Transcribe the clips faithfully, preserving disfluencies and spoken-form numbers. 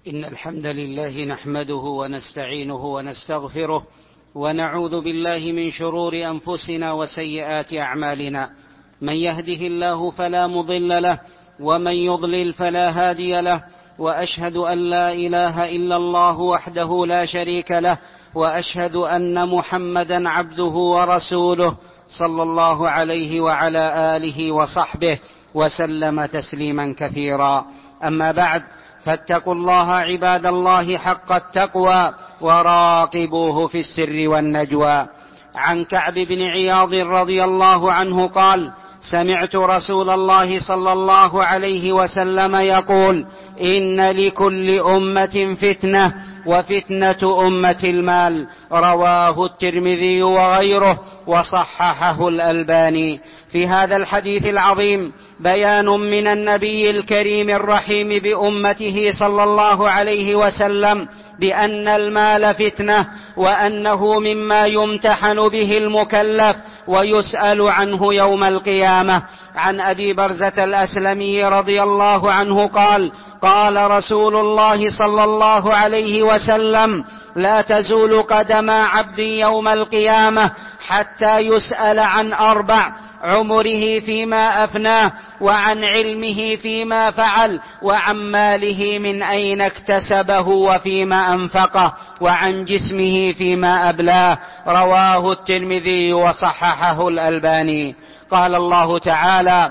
إن الحمد لله نحمده ونستعينه ونستغفره ونعوذ بالله من شرور أنفسنا وسيئات أعمالنا. من يهده الله فلا مضل له ومن يضلل فلا هادي له، وأشهد أن لا إله إلا الله وحده لا شريك له، وأشهد أن محمدا عبده ورسوله صلى الله عليه وعلى آله وصحبه وسلم تسليما كثيرا. أما بعد، فاتقوا الله عباد الله حق التقوى وراقبوه في السر والنجوى. عن كعب بن عياض رضي الله عنه قال: سمعت رسول الله صلى الله عليه وسلم يقول: إن لكل أمة فتنة وفتنة أمة المال. رواه الترمذي وغيره وصححه الألباني. في هذا الحديث العظيم بيان من النبي الكريم الرحيم بأمته صلى الله عليه وسلم بأن المال فتنة، وأنه مما يمتحن به المكلف ويسأل عنه يوم القيامة. عن أبي برزة الأسلمي رضي الله عنه قال: قال رسول الله صلى الله عليه وسلم: لا تزول قدم عبد يوم القيامة حتى يسأل عن أربع: عمره فيما أفناه، وعن علمه فيما فعل، وعن ماله من أين اكتسبه وفيما أنفقه، وعن جسمه فيما أبلاه. رواه الترمذي وصححه الألباني. قال الله تعالى: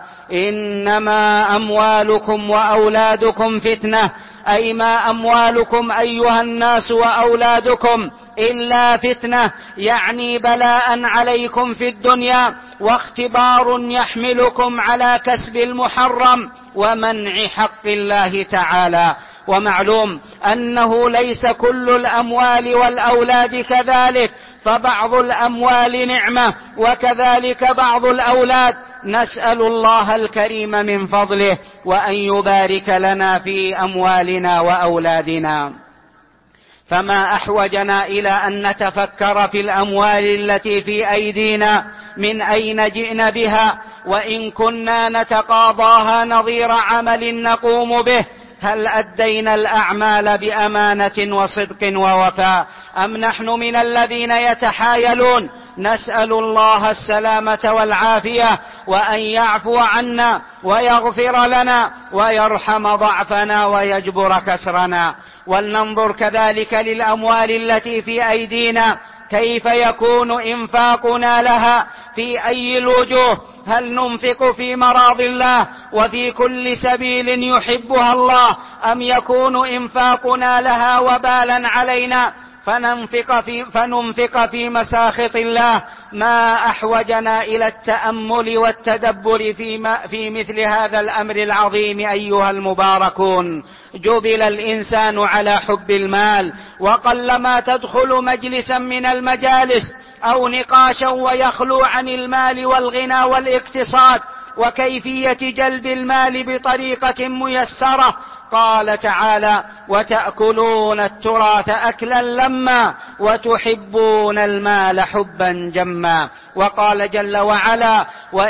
إنما أموالكم وأولادكم فتنة، أي ما أموالكم أيها الناس وأولادكم إلا فتنة، يعني بلاء عليكم في الدنيا واختبار يحملكم على كسب المحرم ومنع حق الله تعالى. ومعلوم أنه ليس كل الأموال والأولاد كذلك، فبعض الأموال نعمة وكذلك بعض الأولاد. نسأل الله الكريم من فضله وأن يبارك لنا في أموالنا وأولادنا. فما أحوجنا إلى أن نتفكر في الأموال التي في أيدينا، من أين جئنا بها، وإن كنا نتقاضاها نظير عمل نقوم به، هل أدينا الأعمال بأمانة وصدق ووفاء، أم نحن من الذين يتحايلون؟ نسأل الله السلامة والعافية، وأن يعفو عنا ويغفر لنا ويرحم ضعفنا ويجبر كسرنا. ولننظر كذلك للأموال التي في أيدينا، كيف يكون إنفاقنا لها، في أي الوجوه؟ هل ننفق في مراض الله وفي كل سبيل يحبها الله، أم يكون إنفاقنا لها وبالا علينا فننفق في, فننفق في مساخط الله؟ ما أحوجنا إلى التأمل والتدبر في, في مثل هذا الأمر العظيم أيها المباركون. جبل الإنسان على حب المال، وقلما تدخل مجلسا من المجالس أو نقاشا ويخلو عن المال والغنى والاقتصاد وكيفية جلب المال بطريقة ميسرة. قال تعالى: وتأكلون التراث أكلا لما وتحبون المال حبا جما. وقال جل وعلا: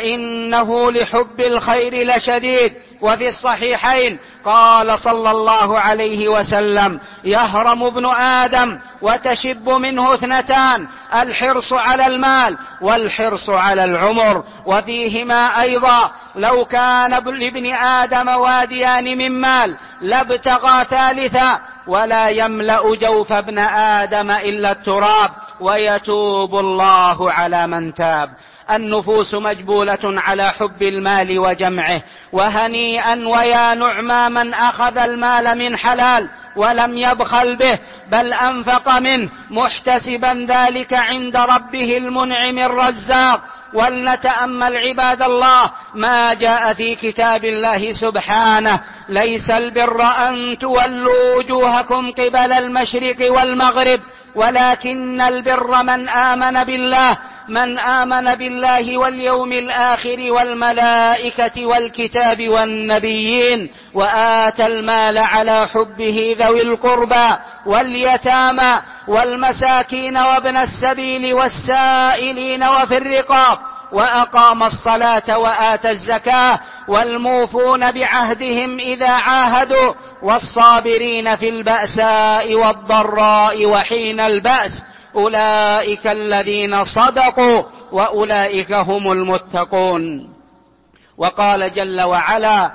وإنه لحب الخير لشديد. وفي الصحيحين قال صلى الله عليه وسلم: يهرم ابن آدم وتشب منه اثنتان: الحرص على المال والحرص على العمر. وفيهما أيضا: لو كان لابن آدم واديان من مال لابتغى ثالثا، ولا يملأ جوف ابن آدم إلا التراب، ويتوب الله على من تاب. النفوس مجبولة على حب المال وجمعه، وهنيئا ويا نعما من أخذ المال من حلال ولم يبخل به، بل أنفق منه محتسبا ذلك عند ربه المنعم الرزاق. ولنتأمل عباد الله ما جاء في كتاب الله سبحانه: ليس البر أن تولوا وجوهكم قبل المشرق والمغرب، ولكن البر من آمن بالله من آمن بالله واليوم الآخر والملائكة والكتاب والنبيين، وآتى المال على حبه ذوي القربى واليتامى والمساكين وابن السبيل والسائلين وفي الرقاب، وأقام الصلاة وآتى الزكاة والموفون بعهدهم إذا عاهدوا والصابرين في البأساء والضراء وحين البأس أولئك الذين صدقوا وأولئك هم المتقون. وقال جل وعلا: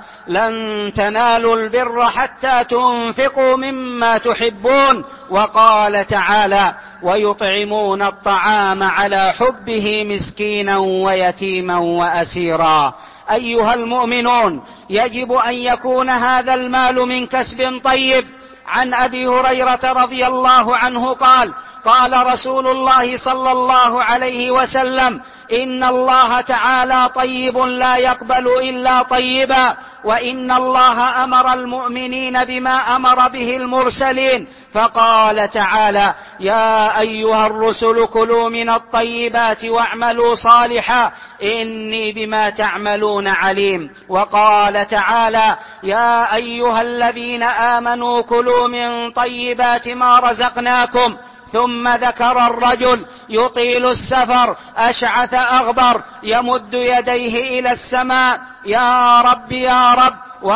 لن تنالوا البر حتى تنفقوا مما تحبون. وقال تعالى: ويطعمون الطعام على حبه مسكينا ويتيما وأسيرا. أيها المؤمنون، يجب أن يكون هذا المال من كسب طيب. عن أبي هريرة رضي الله عنه قال: قال رسول الله صلى الله عليه وسلم: إن الله تعالى طيب لا يقبل إلا طيبا، وإن الله أمر المؤمنين بما أمر به المرسلين، فقال تعالى: يا أيها الرسل كلوا من الطيبات واعملوا صالحا إني بما تعملون عليم. وقال تعالى: يا أيها الذين آمنوا كلوا من طيبات ما رزقناكم. ثم ذكر الرجل يطيل السفر أشعث أغبر يمد يديه إلى السماء: يا رب يا رب،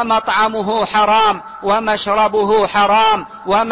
ومطعمه حرام ومشربه حرام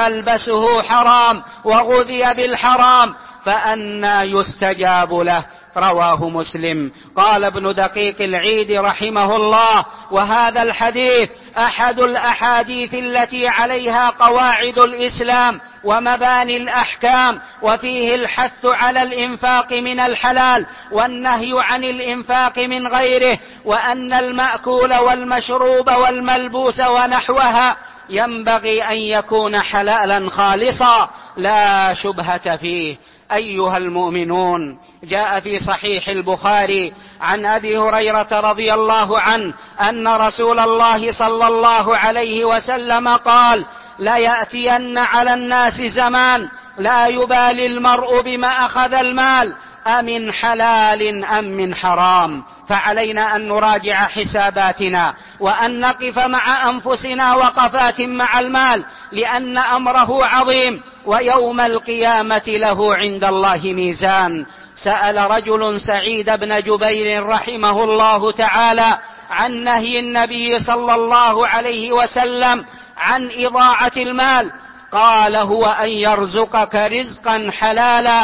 وملبسه حرام وغذي بالحرام، فأنى يستجاب له. رواه مسلم. قال ابن دقيق العيد رحمه الله: وهذا الحديث أحد الأحاديث التي عليها قواعد الإسلام ومباني الأحكام، وفيه الحث على الإنفاق من الحلال والنهي عن الإنفاق من غيره، وأن المأكول والمشروب والملبوس ونحوها ينبغي أن يكون حلالا خالصا لا شبهة فيه. أيها المؤمنون، جاء في صحيح البخاري عن أبي هريرة رضي الله عنه أن رسول الله صلى الله عليه وسلم قال: لا يأتين على الناس زمان لا يبالي المرء بما أخذ المال أمن حلال أم من حرام. فعلينا أن نراجع حساباتنا وأن نقف مع أنفسنا وقفات مع المال، لأن أمره عظيم، ويوم القيامة له عند الله ميزان. سأل رجل سعيد بن جبير رحمه الله تعالى عن نهي النبي صلى الله عليه وسلم عن إضاعة المال، قال: هو أن يرزقك رزقا حلالا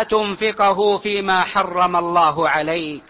فتنفقه فيما حرم الله عليك.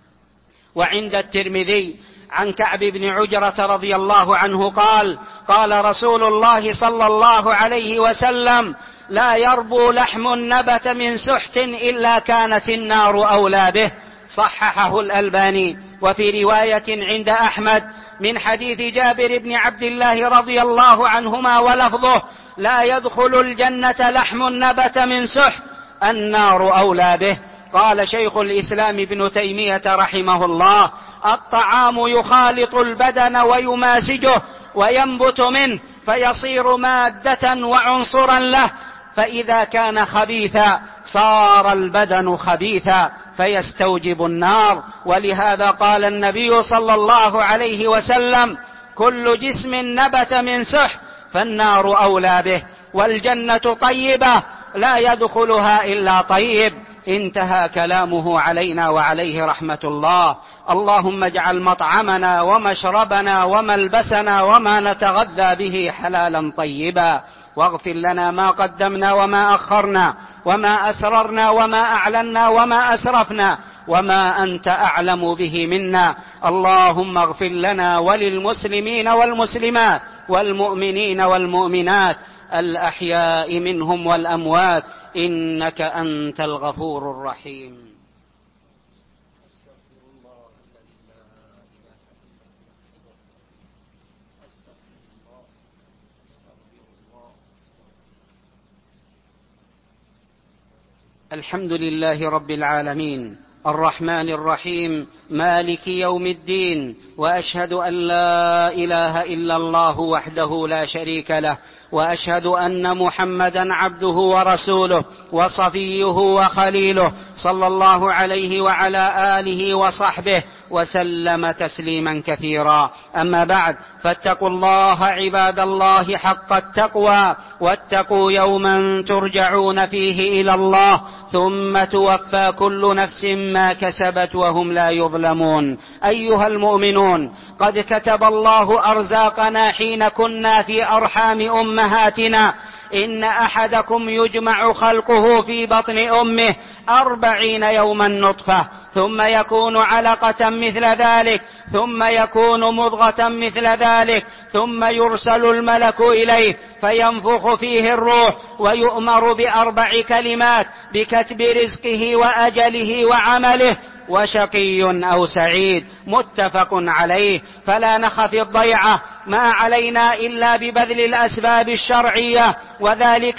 وعند الترمذي عن كعب بن عجرة رضي الله عنه قال: قال رسول الله صلى الله عليه وسلم: لا يربو لحم نبت من سحت إلا كانت النار أولى به. صححه الألباني. وفي رواية عند أحمد من حديث جابر بن عبد الله رضي الله عنهما ولفظه: لا يدخل الجنة لحم نبت من سحت النار أولى به. قال شيخ الإسلام ابن تيمية رحمه الله: الطعام يخالط البدن ويمازجه وينبت منه فيصير مادة وعنصرا له، فإذا كان خبيثا صار البدن خبيثا فيستوجب النار. ولهذا قال النبي صلى الله عليه وسلم: كل جسم نبت من سحت فالنار أولى به، والجنة طيبة لا يدخلها إلا طيب. انتهى كلامه علينا وعليه رحمة الله. اللهم اجعل مطعمنا ومشربنا وملبسنا وما نتغذى به حلالا طيبا، واغفر لنا ما قدمنا وما أخرنا وما أسررنا وما أعلنا وما أسرفنا وما أنت أعلم به منا. اللهم اغفر لنا وللمسلمين والمسلمات والمؤمنين والمؤمنات الأحياء منهم والأموات، إنك أنت الغفور الرحيم. الحمد لله رب العالمين الرحمن الرحيم مالك يوم الدين، وأشهد أن لا إله إلا الله وحده لا شريك له، وأشهد أن محمدا عبده ورسوله وصفيه وخليله، صلى الله عليه وعلى آله وصحبه وسلم تسليما كثيرا. أما بعد، فاتقوا الله عباد الله حق التقوى، واتقوا يوما ترجعون فيه إلى الله ثم توفى كل نفس ما كسبت وهم لا يظلمون. أيها المؤمنون، قد كتب الله أرزاقنا حين كنا في أرحام أمهاتنا. إن أحدكم يجمع خلقه في بطن أمه أربعين يوما نطفة، ثم يكون علقة مثل ذلك، ثم يكون مضغة مثل ذلك، ثم يرسل الملك إليه فينفخ فيه الروح، ويؤمر بأربع كلمات بكتب رزقه وأجله وعمله، وشقي أو سعيد، متفق عليه. فلا نخف الضيعة، ما علينا إلا ببذل الأسباب الشرعية، وذلك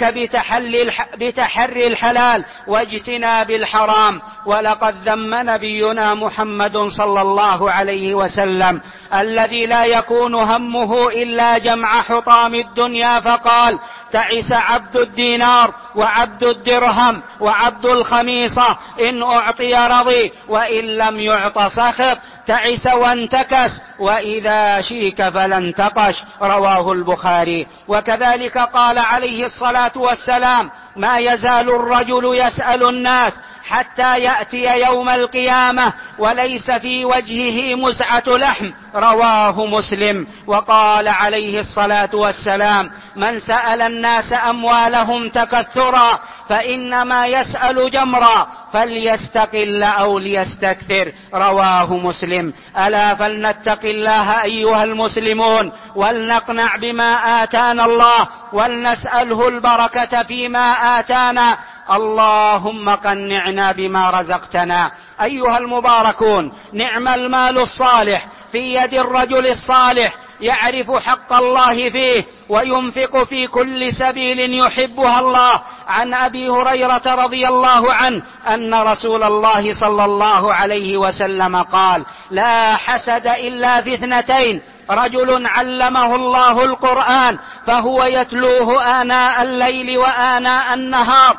بتحري الحلال واجتناب الحرام. ولقد ذم نبينا محمد صلى الله عليه وسلم الذي لا يكون همه إلا جمع حطام الدنيا، فقال: تعس عبد الدينار وعبد الدرهم وعبد الخميصة، إن أعطي رضي وإن لم يعط سخط، تعس وانتكس، وإذا شيك فلا انتقش. رواه البخاري. وكذلك قال عليه الصلاة والسلام: ما يزال الرجل يسأل الناس حتى يأتي يوم القيامة وليس في وجهه مسعة لحم. رواه مسلم. وقال عليه الصلاة والسلام: من سأل الناس أموالهم تكثرا فإنما يسأل جمرا، فليستقل أو ليستكثر. رواه مسلم. ألا فلنتق الله أيها المسلمون، ولنقنع بما آتانا الله، ولنسأله البركة فيما آتانا. اللهم قنعنا بما رزقتنا. أيها المباركون، نعم المال الصالح في يد الرجل الصالح، يعرف حق الله فيه وينفق في كل سبيل يحبها الله. عن أبي هريرة رضي الله عنه أن رسول الله صلى الله عليه وسلم قال: لا حسد إلا في اثنتين: رجل علمه الله القرآن فهو يتلوه آناء الليل وآناء النهار،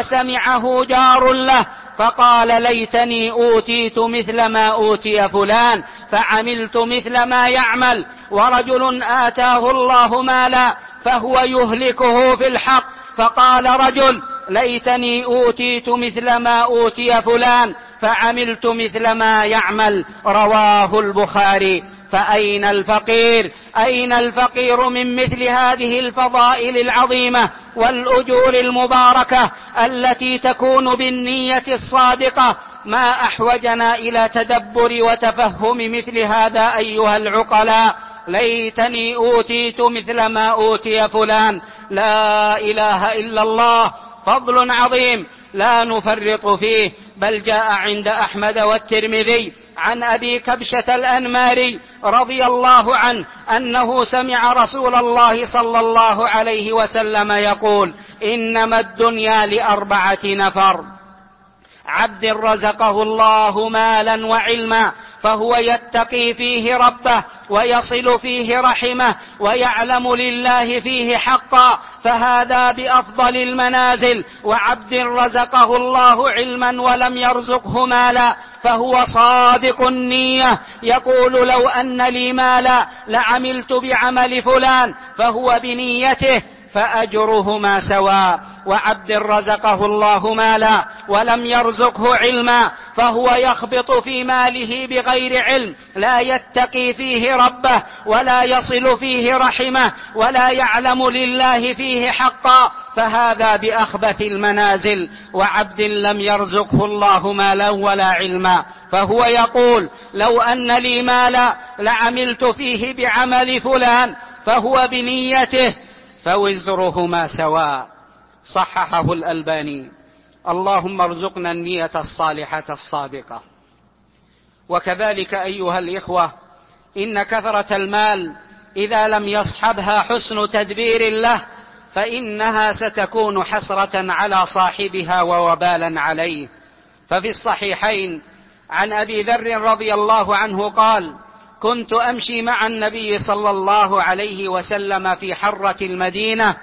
فسمعه جار له فقال: ليتني أوتيت مثل ما أوتي فلان فعملت مثل ما يعمل. ورجل آتاه الله مالا فهو يهلكه في الحق، فقال رجل: ليتني أوتيت مثل ما أوتي فلان فعملت مثل ما يعمل. رواه البخاري. فأين الفقير؟ أين الفقير من مثل هذه الفضائل العظيمة والأجور المباركة التي تكون بالنية الصادقة؟ ما أحوجنا إلى تدبر وتفهم مثل هذا أيها العقلاء. ليتني أوتيت مثل ما أوتي فلان. لا إله إلا الله، فضل عظيم لا نفرط فيه. بل جاء عند أحمد والترمذي عن أبي كبشة الأنماري رضي الله عنه أنه سمع رسول الله صلى الله عليه وسلم يقول: إنما الدنيا لأربعة نفر: عبد رزقه الله مالا وعلما فهو يتقي فيه ربه ويصل فيه رحمه ويعلم لله فيه حقا، فهذا بأفضل المنازل. وعبد رزقه الله علما ولم يرزقه مالا فهو صادق النية، يقول: لو أن لي مالا لعملت بعمل فلان، فهو بنيته فأجرهما سواء. وعبد رزقه الله مالا ولم يرزقه علما فهو يخبط في ماله بغير علم، لا يتقي فيه ربه ولا يصل فيه رحمه ولا يعلم لله فيه حقا، فهذا بأخبث المنازل. وعبد لم يرزقه الله مالا ولا علما فهو يقول: لو أن لي مالا لعملت فيه بعمل فلان، فهو بنيته فوزرهما سواء. صححه الألباني. اللهم ارزقنا النية الصالحة الصادقة. وكذلك أيها الإخوة، إن كثرة المال إذا لم يصحبها حسن تدبير له فإنها ستكون حسرة على صاحبها ووبالا عليه. ففي الصحيحين عن أبي ذر رضي الله عنه قال: كنت أمشي مع النبي صلى الله عليه وسلم في حرة المدينة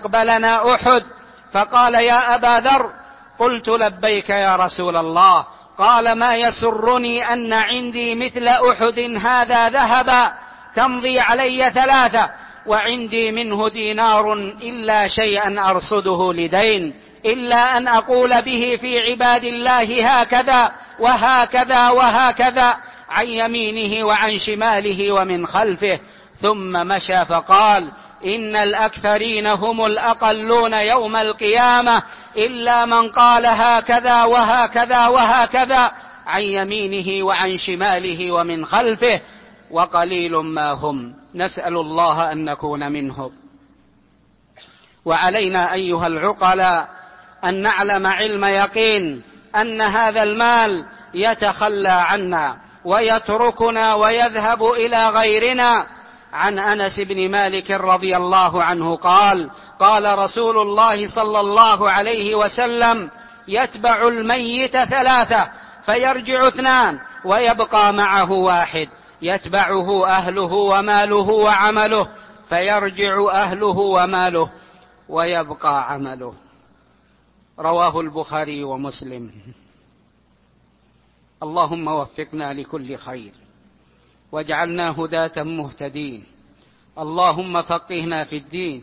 فاستقبلنا أحد، فقال: يا أبا ذر. قلت: لبيك يا رسول الله. قال ما يسرني أن عندي مثل أحد هذا ذهبا تمضي علي ثلاثة، وعندي منه دينار إلا شيئا أرصده لدين، إلا أن أقول به في عباد الله هكذا وهكذا وهكذا عن يمينه وعن شماله ومن خلفه. ثم مشى فقال إن الأكثرين هم الأقلون يوم القيامة إلا من قال هكذا وهكذا وهكذا عن يمينه وعن شماله ومن خلفه، وقليل ما هم. نسأل الله أن نكون منهم. وعلينا أيها العقلاء أن نعلم علم يقين أن هذا المال يتخلى عنا ويتركنا ويذهب إلى غيرنا. عن أنس بن مالك رضي الله عنه قال قال رسول الله صلى الله عليه وسلم يتبع الميت ثلاثة فيرجع اثنان ويبقى معه واحد، يتبعه أهله وماله وعمله، فيرجع أهله وماله ويبقى عمله. رواه البخاري ومسلم. اللهم وفقنا لكل خير واجعلنا هداة مهتدين. اللهم فقهنا في الدين،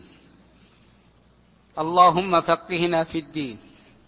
اللهم فقهنا في الدين.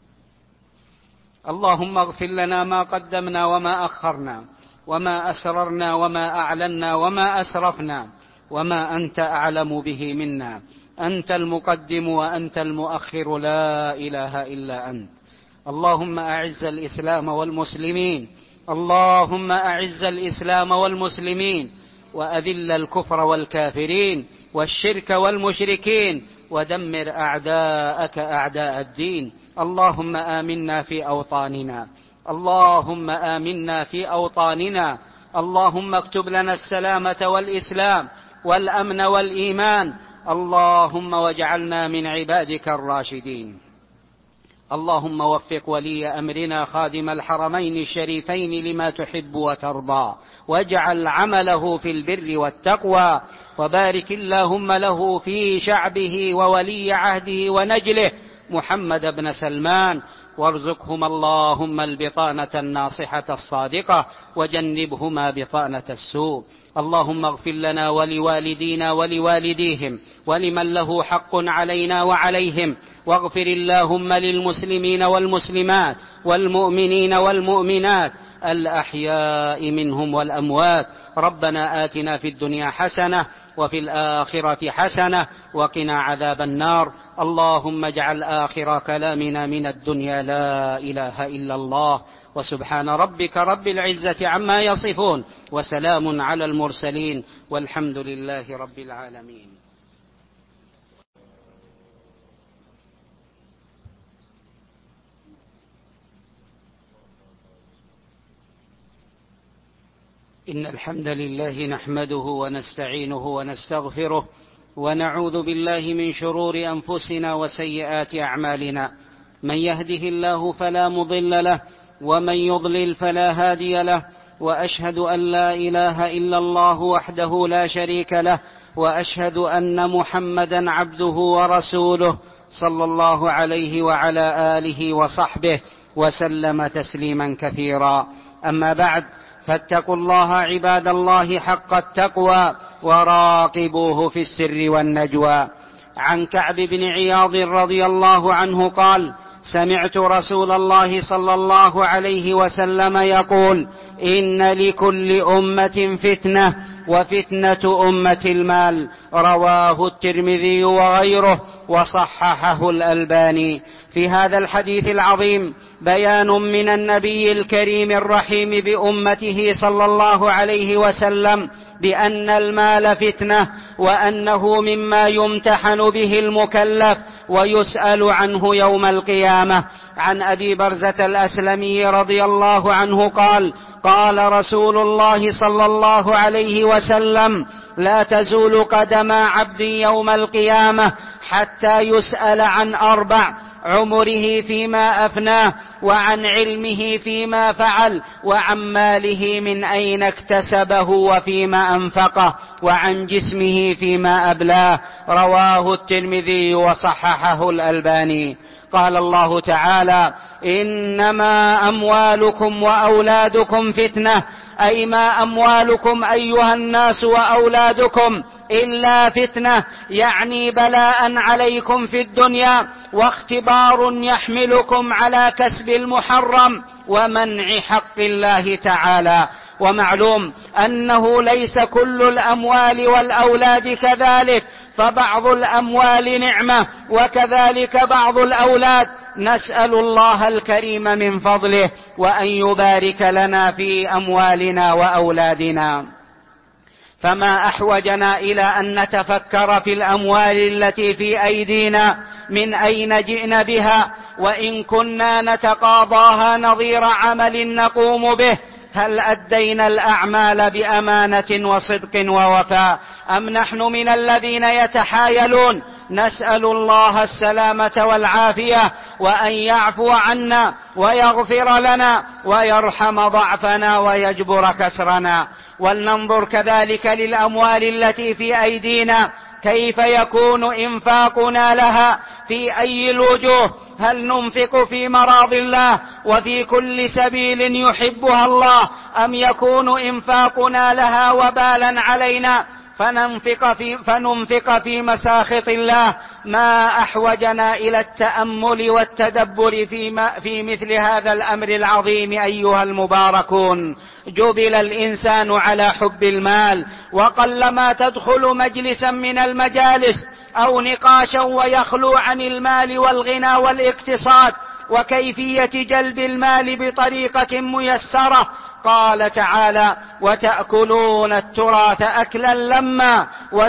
اللهم اغفر لنا ما قدمنا وما أخرنا وما أسررنا وما أعلنا وما أسرفنا وما أنت أعلم به منا. أنت المقدم وأنت المؤخر، لا إله إلا أنت. اللهم أعز الإسلام والمسلمين، اللهم أعز الإسلام والمسلمين وأذل الكفر والكافرين والشرك والمشركين ودمر أعداءك أعداء الدين. اللهم آمنا في أوطاننا، اللهم آمنا في أوطاننا. اللهم اكتب لنا السلامة والإسلام والأمن والإيمان. اللهم واجعلنا من عبادك الراشدين. اللهم وفق ولي أمرنا خادم الحرمين الشريفين لما تحب وترضى، واجعل عمله في البر والتقوى، وبارك اللهم له في شعبه وولي عهده ونجله محمد بن سلمان، وارزقهما اللهم البطانة الناصحة الصادقة وجنبهما بطانة السوء. اللهم اغفر لنا ولوالدينا ولوالديهم ولمن له حق علينا وعليهم، واغفر اللهم للمسلمين والمسلمات والمؤمنين والمؤمنات الأحياء منهم والأموات. ربنا آتنا في الدنيا حسنة وفي الآخرة حسنة وقنا عذاب النار. اللهم اجعل آخر كلامنا من الدنيا لا إله إلا الله. وسبحان ربك رب العزة عما يصفون وسلام على المرسلين والحمد لله رب العالمين. إن الحمد لله نحمده ونستعينه ونستغفره ونعوذ بالله من شرور أنفسنا وسيئات أعمالنا. من يهده الله فلا مضل له ومن يضلل فلا هادي له، وأشهد أن لا إله إلا الله وحده لا شريك له، وأشهد أن محمدا عبده ورسوله صلى الله عليه وعلى آله وصحبه وسلم تسليما كثيرا. أما بعد، فاتقوا الله عباد الله حق التقوى وراقبوه في السر والنجوى. عن كعب بن عياض رضي الله عنه قال: سمعت رسول الله صلى الله عليه وسلم يقول: إن لكل أمة فتنة وفتنة أمة المال. رواه الترمذي وغيره وصححه الألباني. في هذا الحديث العظيم بيان من النبي الكريم الرحيم بأمته صلى الله عليه وسلم بأن المال فتنة، وأنه مما يمتحن به المكلف ويسأل عنه يوم القيامة. عن أبي برزة الأسلمي رضي الله عنه قال: قال رسول الله صلى الله عليه وسلم: لا تزول قدم عبد يوم القيامة حتى يسأل عن أربع: عمره فيما أفناه، وعن علمه فيما فعل، وعن ماله من أين اكتسبه وفيما أنفقه، وعن جسمه فيما أبلاه. رواه الترمذي وصححه الألباني. قال الله تعالى: إنما أموالكم وأولادكم فتنة، أي ما أموالكم أيها الناس وأولادكم إلا فتنة، يعني بلاء عليكم في الدنيا واختبار يحملكم على كسب المحرم ومنع حق الله تعالى. ومعلوم أنه ليس كل الأموال والأولاد كذلك، فبعض الأموال نعمة وكذلك بعض الأولاد. نسأل الله الكريم من فضله وأن يبارك لنا في أموالنا وأولادنا. فما أحوجنا إلى أن نتفكر في الأموال التي في أيدينا من أين جئنا بها، وإن كنا نتقاضاها نظير عمل نقوم به، هل أدينا الأعمال بأمانة وصدق ووفاء، أم نحن من الذين يتحايلون؟ نسأل الله السلامة والعافية، وأن يعفو عنا ويغفر لنا ويرحم ضعفنا ويجبر كسرنا. ولننظر كذلك للأموال التي في أيدينا كيف يكون إنفاقنا لها في أي الوجوه. هل ننفق في مراض الله وفي كل سبيل يحبها الله، أم يكون إنفاقنا لها وبالا علينا فننفق في, فننفق في مساخط الله؟ ما أحوجنا إلى التأمل والتدبر في, في مثل هذا الأمر العظيم أيها المباركون. جبل الإنسان على حب المال، وقلما تدخل مجلسا من المجالس أو نقاشا ويخلو عن المال والغنى والاقتصاد وكيفية جلب المال بطريقة ميسرة. قال تعالى: وتأكلون التراث أكلا لما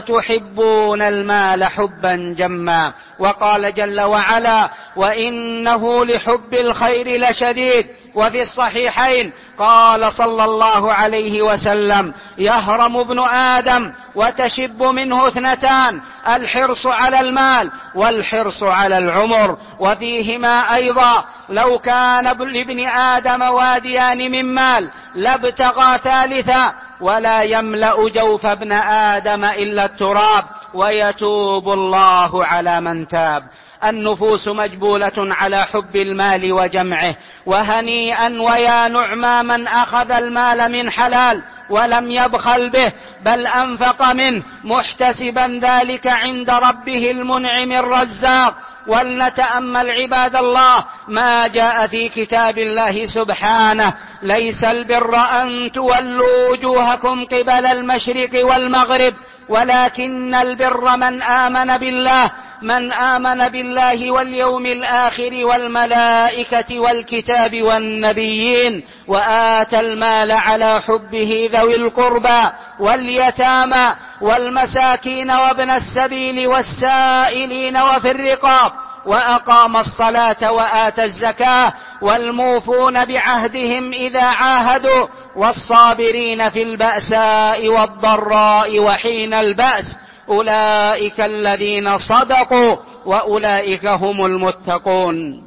وتحبون المال حبا جما. وقال جل وعلا: وإنه لحب الخير لشديد. وفي الصحيحين قال صلى الله عليه وسلم: يهرم ابن آدم وتشب منه اثنتان: الحرص على المال والحرص على العمر. وفيهما أيضا: لو كان لابن آدم واديان من مال لابتغى ثالثا، ولا يملأ جوف ابن آدم إلا التراب، ويتوب الله على من تاب. النفوس مجبولة على حب المال وجمعه، وهنيئا ويا نعما من أخذ المال من حلال ولم يبخل به، بل أنفق منه محتسبا ذلك عند ربه المنعم الرزاق. ولنتأمل عباد الله ما جاء في كتاب الله سبحانه: ليس البر أن تولوا وجوهكم قبل المشرق والمغرب، ولكن البر من آمن بالله من آمن بالله واليوم الآخر والملائكة والكتاب والنبيين، وآتى المال على حبه ذوي القربى واليتامى والمساكين وابن السبيل والسائلين وفي الرقاب، وأقام الصلاة وآتى الزكاة، والموفون بعهدهم إذا عاهدوا، والصابرين في البأساء والضراء وحين البأس، أولئك الذين صدقوا وأولئك هم المتقون.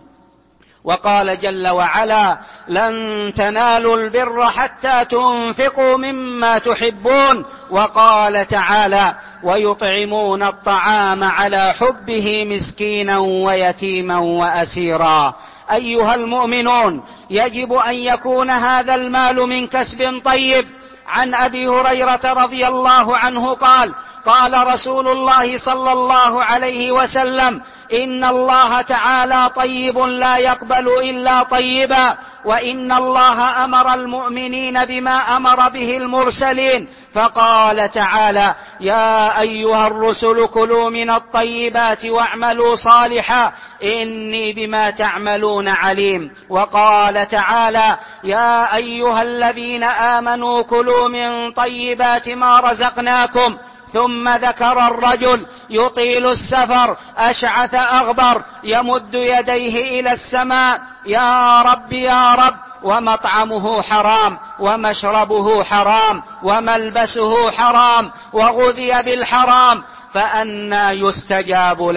وقال جل وعلا: لن تنالوا البر حتى تنفقوا مما تحبون. وقال تعالى: ويطعمون الطعام على حبه مسكينا ويتيما وأسيرا. أيها المؤمنون، يجب أن يكون هذا المال من كسب طيب. عن أبي هريرة رضي الله عنه قال: قال رسول الله صلى الله عليه وسلم: إن الله تعالى طيب لا يقبل إلا طيبا، وإن الله أمر المؤمنين بما أمر به المرسلين، فقال تعالى: يا أيها الرسل كلوا من الطيبات واعملوا صالحا إني بما تعملون عليم. وقال تعالى: يا أيها الذين آمنوا كلوا من طيبات ما رزقناكم. ثم ذكر الرجل يطيل السفر أشعث أغبر يمد يديه إلى السماء: يا رب يا رب، ومطعمه حرام ومشربه حرام وملبسه حرام وغذي بالحرام، فأنى يستجاب له؟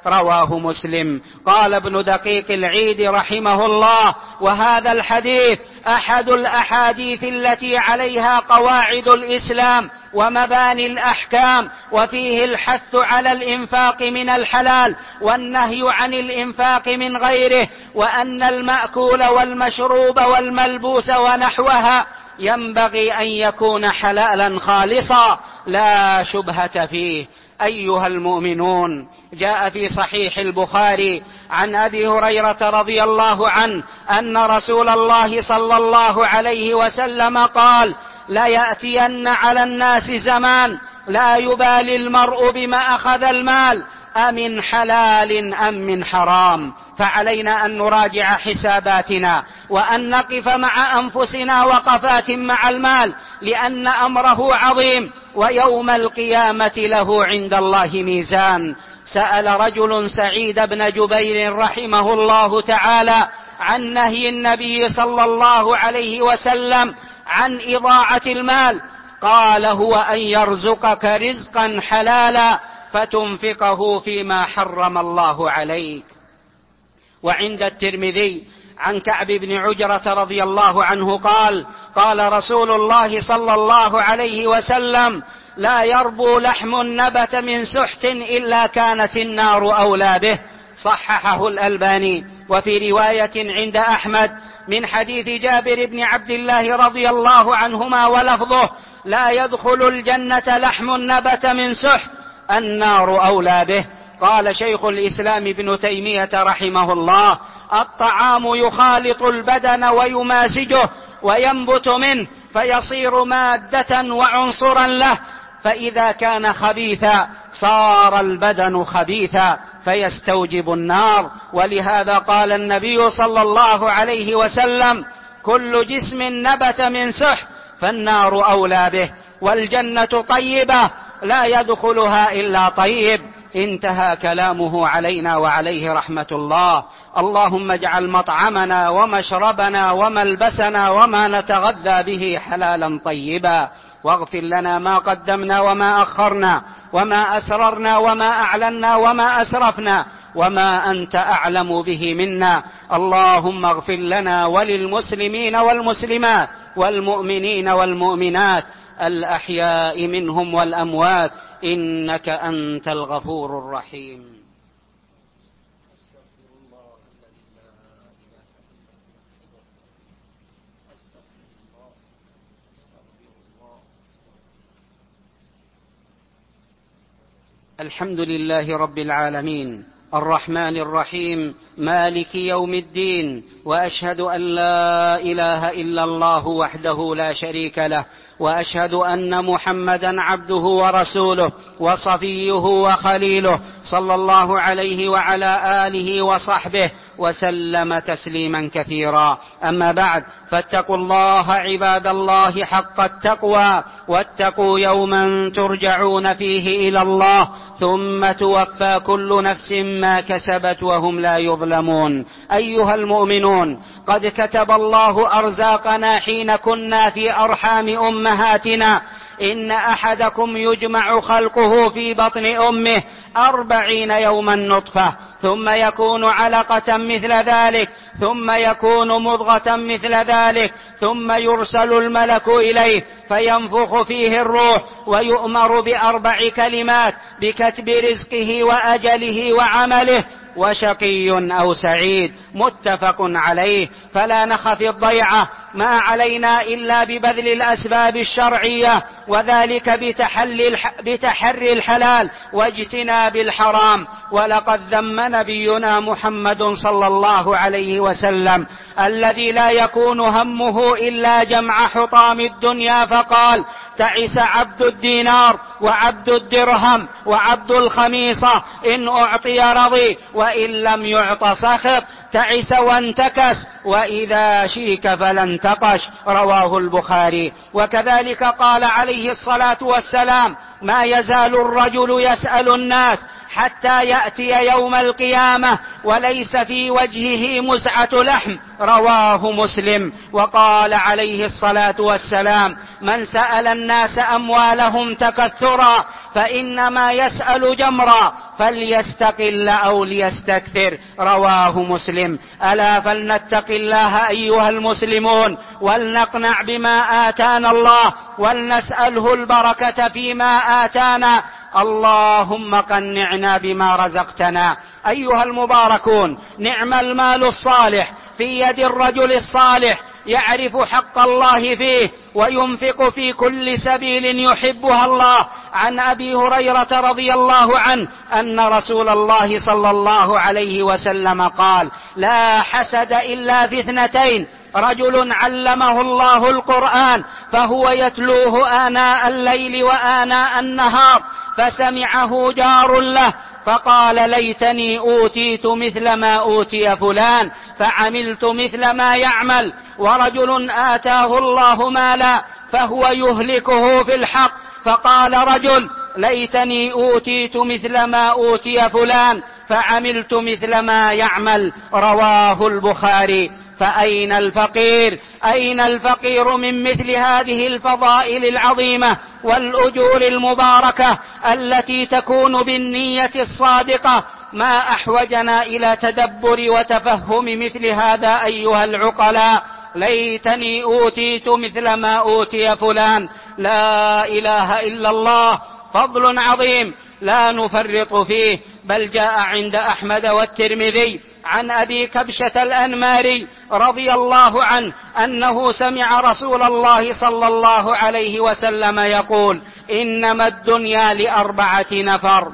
رواه مسلم. قال ابن دقيق العيد رحمه الله: وهذا الحديث أحد الأحاديث التي عليها قواعد الإسلام ومباني الأحكام، وفيه الحث على الإنفاق من الحلال والنهي عن الإنفاق من غيره، وأن المأكول والمشروب والملبوس ونحوها ينبغي أن يكون حلالا خالصا لا شبهة فيه. أيها المؤمنون، جاء في صحيح البخاري عن أبي هريرة رضي الله عنه أن رسول الله صلى الله عليه وسلم قال: لا يأتين على الناس زمان لا يبالي المرء بما أخذ المال أمن حلال أم من حرام. فعلينا أن نراجع حساباتنا وأن نقف مع أنفسنا وقفات مع المال، لأن أمره عظيم، ويوم القيامة له عند الله ميزان. سأل رجل سعيد بن جبير رحمه الله تعالى عن نهي النبي صلى الله عليه وسلم عن إضاعة المال، قال: هو أن يرزقك رزقا حلالا فتنفقه فيما حرم الله عليك. وعند الترمذي عن كعب بن عجرة رضي الله عنه قال: قال رسول الله صلى الله عليه وسلم: لا يربو لحم نبت من سحت إلا كانت النار أولى به. صححه الألباني. وفي رواية عند أحمد من حديث جابر بن عبد الله رضي الله عنهما ولفظه: لا يدخل الجنة لحم نبت من سحت النار أولى به. قال شيخ الإسلام ابن تيمية رحمه الله: الطعام يخالط البدن ويمازجه وينبت منه فيصير مادة وعنصرا له، فإذا كان خبيثا صار البدن خبيثا فيستوجب النار. ولهذا قال النبي صلى الله عليه وسلم: كل جسم نبت من سحت فالنار أولى به، والجنة طيبة لا يدخلها إلا طيب. انتهى كلامه علينا وعليه رحمة الله. اللهم اجعل مطعمنا ومشربنا وملبسنا وما نتغذى به حلالا طيبا، واغفر لنا ما قدمنا وما أخرنا وما أسررنا وما أعلنا وما أسرفنا وما أنت أعلم به منا. اللهم اغفر لنا وللمسلمين والمسلمات والمؤمنين والمؤمنات الأحياء منهم والأموات، إنك أنت الغفور الرحيم. الحمد لله رب العالمين الرحمن الرحيم مالك يوم الدين، وأشهد أن لا إله إلا الله وحده لا شريك له، وأشهد أن محمدا عبده ورسوله وصفيه وخليله، صلى الله عليه وعلى آله وصحبه وسلم تسليما كثيرا. أما بعد، فاتقوا الله عباد الله حق التقوى، واتقوا يوما ترجعون فيه إلى الله ثم توفى كل نفس ما كسبت وهم لا يظلمون. أيها المؤمنون، قد كتب الله أرزاقنا حين كنا في أرحام أمهاتنا. إن أحدكم يجمع خلقه في بطن أمه أربعين يوما نطفة، ثم يكون علقة مثل ذلك، ثم يكون مضغة مثل ذلك، ثم يرسل الملك إليه فينفخ فيه الروح، ويؤمر بأربع كلمات: بكتب رزقه وأجله وعمله، وشقي أو سعيد. متفق عليه. فلا نخف الضيعة، ما علينا إلا ببذل الأسباب الشرعية، وذلك بتحري الحلال واجتناب الحرام. ولقد ذم نبينا محمد صلى الله عليه وسلم الذي لا يكون همه إلا جمع حطام الدنيا، فقال: تعس عبد الدينار وعبد الدرهم وعبد الخميصة، إن أعطي رضي وإن لم يعط سخط. تعس وانتكس، وإذا شيك فلا انتقش. رواه البخاري. وكذلك قال عليه الصلاة والسلام: ما يزال الرجل يسأل الناس حتى يأتي يوم القيامة وليس في وجهه مزعة لحم. رواه مسلم. وقال عليه الصلاة والسلام: من سأل الناس أموالهم تكثرا فإنما يسأل جمرا فليستقل أو ليستكثر. رواه مسلم. ألا فلنتق الله أيها المسلمون، ولنقنع بما آتانا الله، ولنسأله البركة فيما آتانا. اللهم قنعنا بما رزقتنا. أيها المباركون، نعم المال الصالح في يد الرجل الصالح يعرف حق الله فيه وينفق في كل سبيل يحبها الله. عن أبي هريرة رضي الله عنه أن رسول الله صلى الله عليه وسلم قال: لا حسد إلا في اثنتين: رجل علمه الله القرآن فهو يتلوه آناء الليل وآناء النهار فسمعه جار له فقال: ليتني أوتيت مثل ما أوتي فلان فعملت مثل ما يعمل. ورجل آتاه الله مالا فهو يهلكه في الحق فقال رجل: ليتني أوتيت مثل ما أوتي فلان فعملت مثل ما يعمل. رواه البخاري. فأين الفقير؟ أين الفقير من مثل هذه الفضائل العظيمة والأجور المباركة التي تكون بالنية الصادقة؟ ما أحوجنا إلى تدبر وتفهم مثل هذا أيها العقلاء. ليتني أوتيت مثل ما أوتي فلان. لا إله إلا الله، فضل عظيم لا نفرط فيه. بل جاء عند أحمد والترمذي عن أبي كبشة الأنماري رضي الله عنه أنه سمع رسول الله صلى الله عليه وسلم يقول: إنما الدنيا لأربعة نفر: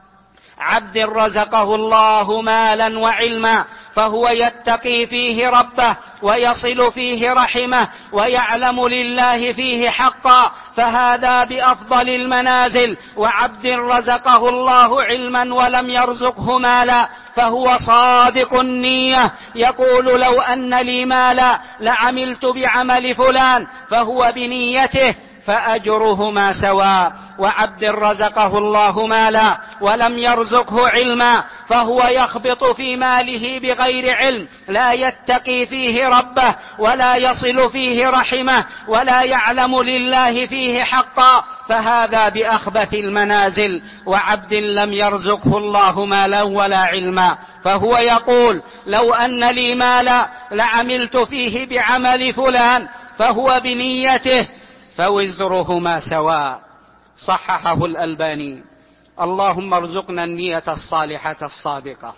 عبد رزقه الله مالا وعلما فهو يتقي فيه ربه ويصل فيه رحمه ويعلم لله فيه حقا فهذا بأفضل المنازل. وعبد رزقه الله علما ولم يرزقه مالا فهو صادق النية يقول: لو أن لي مالا لعملت بعمل فلان، فهو بنيته فأجرهما سواء. وعبد رزقه الله مالا ولم يرزقه علما فهو يخبط في ماله بغير علم، لا يتقي فيه ربه ولا يصل فيه رحمه ولا يعلم لله فيه حقا فهذا بأخبث المنازل. وعبد لم يرزقه الله مالا ولا علما فهو يقول: لو أن لي مالا لعملت فيه بعمل فلان، فهو بنيته فوزرهما سواء. صححه الألباني. اللهم ارزقنا النية الصالحة الصادقة.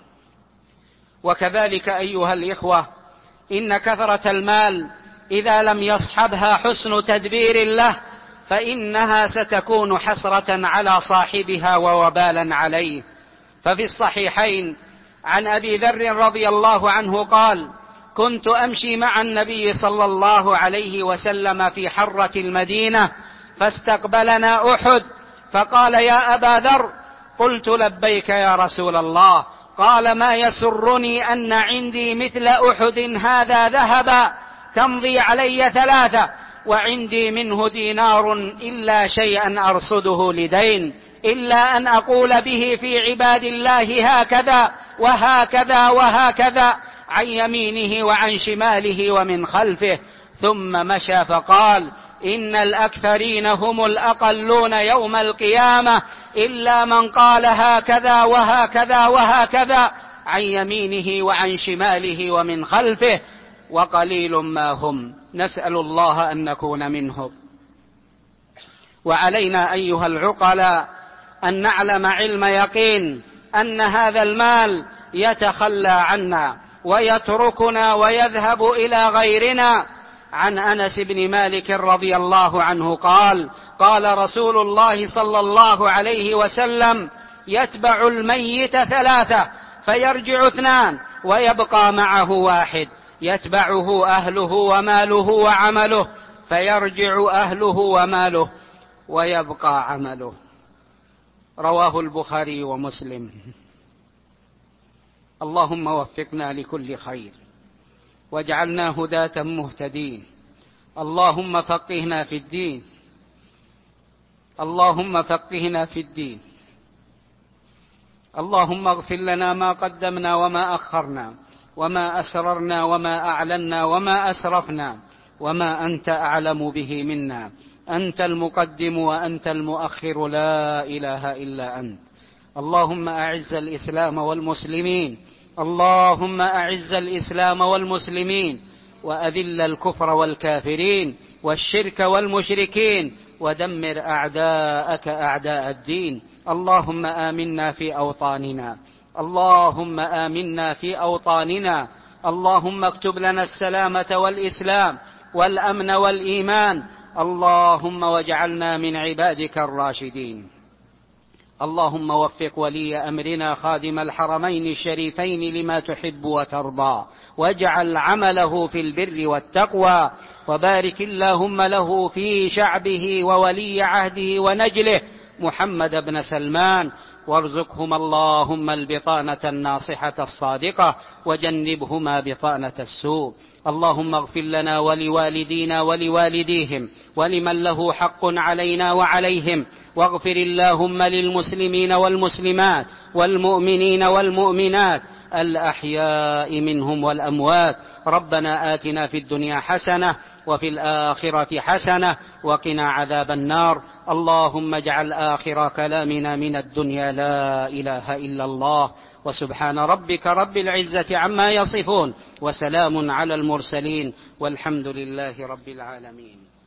وكذلك أيها الإخوة، إن كثرة المال إذا لم يصحبها حسن تدبير له فإنها ستكون حسرة على صاحبها ووبالا عليه. ففي الصحيحين عن أبي ذر رضي الله عنه قال: كنت أمشي مع النبي صلى الله عليه وسلم في حرة المدينة فاستقبلنا أحد فقال: يا أبا ذر. قلت: لبيك يا رسول الله. قال: ما يسرني أن عندي مثل أحد هذا ذهبا تمضي علي ثلاثة، وعندي منه دينار إلا شيئا أرصده لدين، إلا أن أقول به في عباد الله هكذا وهكذا وهكذا عن يمينه وعن شماله ومن خلفه. ثم مشى فقال: إن الأكثرين هم الأقلون يوم القيامة إلا من قال هكذا وهكذا وهكذا عن يمينه وعن شماله ومن خلفه، وقليل ما هم. نسأل الله أن نكون منهم. وعلينا أيها العقلاء أن نعلم علم يقين أن هذا المال يتخلى عنا ويتركنا ويذهب إلى غيرنا. عن أنس بن مالك رضي الله عنه قال: قال رسول الله صلى الله عليه وسلم: يتبع الميت ثلاثة فيرجع اثنان ويبقى معه واحد، يتبعه أهله وماله وعمله فيرجع أهله وماله ويبقى عمله. رواه البخاري ومسلم. اللهم وفقنا لكل خير واجعلنا هداة مهتدين. اللهم فقهنا في الدين. اللهم فقهنا في الدين. اللهم اغفر لنا ما قدمنا وما أخرنا وما أسررنا وما أعلنا وما أسرفنا وما أنت أعلم به منا. أنت المقدم وأنت المؤخر، لا إله إلا أنت. اللهم أعز الإسلام والمسلمين، اللهم أعز الإسلام والمسلمين، وأذل الكفر والكافرين والشرك والمشركين، ودمر أعداءك أعداء الدين. اللهم آمنا في أوطاننا، اللهم آمنا في أوطاننا، اللهم اكتب لنا السلامة والإسلام والأمن والإيمان، اللهم واجعلنا من عبادك الراشدين. اللهم وفق ولي أمرنا خادم الحرمين الشريفين لما تحب وترضى، واجعل عمله في البر والتقوى، وبارك اللهم له في شعبه وولي عهده ونجله محمد بن سلمان، وارزقهما اللهم البطانة الناصحة الصادقة، وجنبهما بطانة السوء. اللهم اغفر لنا ولوالدينا ولوالديهم ولمن له حق علينا وعليهم، واغفر اللهم للمسلمين والمسلمات والمؤمنين والمؤمنات الأحياء منهم والأموات. ربنا آتنا في الدنيا حسنة وفي الآخرة حسنة وقنا عذاب النار. اللهم اجعل آخر كلامنا من الدنيا لا إله إلا الله. وسبحان ربك رب العزة عما يصفون، وسلام على المرسلين، والحمد لله رب العالمين.